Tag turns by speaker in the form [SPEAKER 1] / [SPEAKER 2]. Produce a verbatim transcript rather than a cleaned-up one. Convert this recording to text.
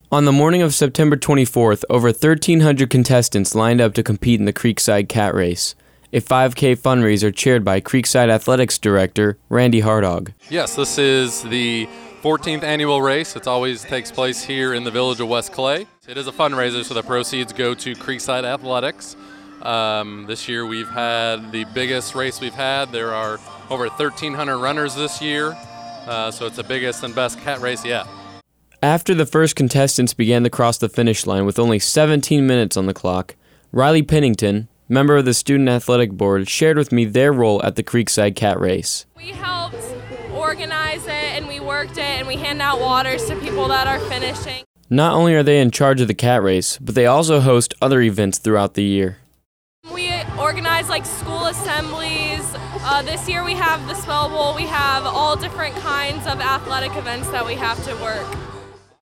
[SPEAKER 1] On the morning of September twenty-fourth, over thirteen hundred contestants lined up to compete in the Creekside Cat Race, a five K fundraiser chaired by Creekside Athletics Director Randy Hardog.
[SPEAKER 2] Yes, this is the fourteenth annual race. It always takes place here in the village of West Clay. It is a fundraiser, so the proceeds go to Creekside Athletics. Um, this year we've had the biggest race we've had. There are over thirteen hundred runners this year, uh, so it's the biggest and best cat race yet.
[SPEAKER 1] After the first contestants began to cross the finish line with only seventeen minutes on the clock, Riley Pennington, member of the Student Athletic Board, shared with me their role at the Creekside Cat Race.
[SPEAKER 3] We helped organize it, and we worked it, and we hand out waters to people that are finishing.
[SPEAKER 1] Not only are they in charge of the cat race, but they also host other events throughout the year.
[SPEAKER 3] We organize like school assemblies. Uh, this year we have the Spell Bowl. We have all different kinds of athletic events that we have to work.